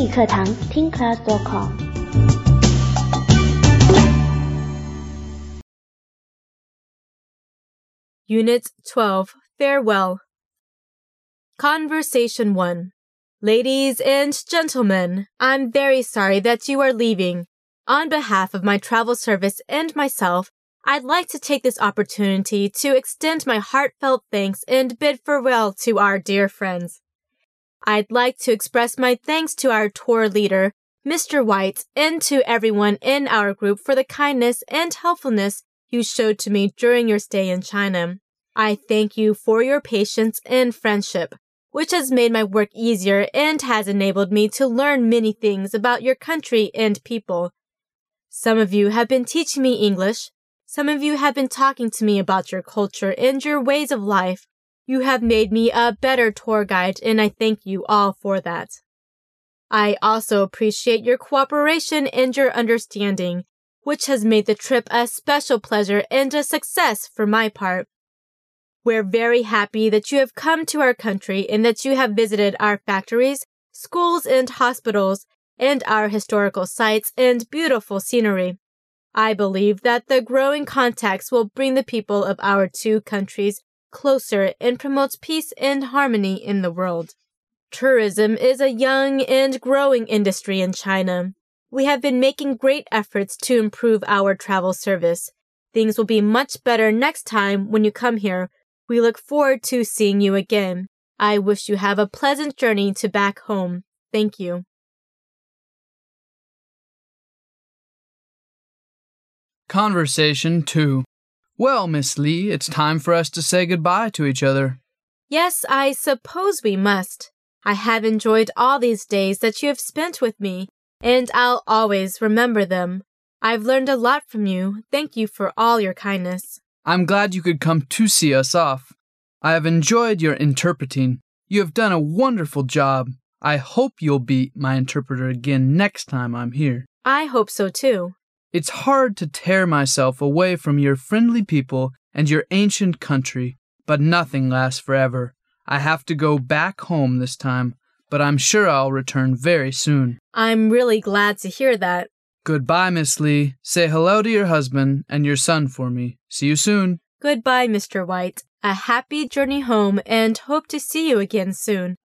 语课堂听 class.com。 Unit 12, Farewell. Conversation 1. Ladies and gentlemen, I'm very sorry that you are leaving. On behalf of my travel service and myself, I'd like to take this opportunity to extend my heartfelt thanks and bid farewell to our dear friends. I'd like to express my thanks to our tour leader, Mr. White, and to everyone in our group for the kindness and helpfulness you showed to me during your stay in China. I thank you for your patience and friendship, which has made my work easier and has enabled me to learn many things about your country and people. Some of you have been teaching me English. Some of you have been talking to me about your culture and your ways of life. You have made me a better tour guide, and I thank you all for that. I also appreciate your cooperation and your understanding, which has made the trip a special pleasure and a success for my part. We're very happy that you have come to our country and that you have visited our factories, schools, and hospitals, and our historical sites and beautiful scenery. I believe that the growing contacts will bring the people of our two countries closer and promotes peace and harmony in the world. Tourism is a young and growing industry in China. We have been making great efforts to improve our travel service. Things will be much better next time when you come here. We look forward to seeing you again. I wish you have a pleasant journey to back home. Thank you. Conversation 2. Well, Miss Lee, it's time for us to say goodbye to each other. Yes, I suppose we must. I have enjoyed all these days that you have spent with me, and I'll always remember them. I've learned a lot from you. Thank you for all your kindness. I'm glad you could come to see us off. I have enjoyed your interpreting. You have done a wonderful job. I hope you'll be my interpreter again next time I'm here. I hope so too. It's hard to tear myself away from your friendly people and your ancient country, but nothing lasts forever. I have to go back home this time, but I'm sure I'll return very soon. I'm really glad to hear that. Goodbye, Miss Lee. Say hello to your husband and your son for me. See you soon. Goodbye, Mr. White. A happy journey home and hope to see you again soon.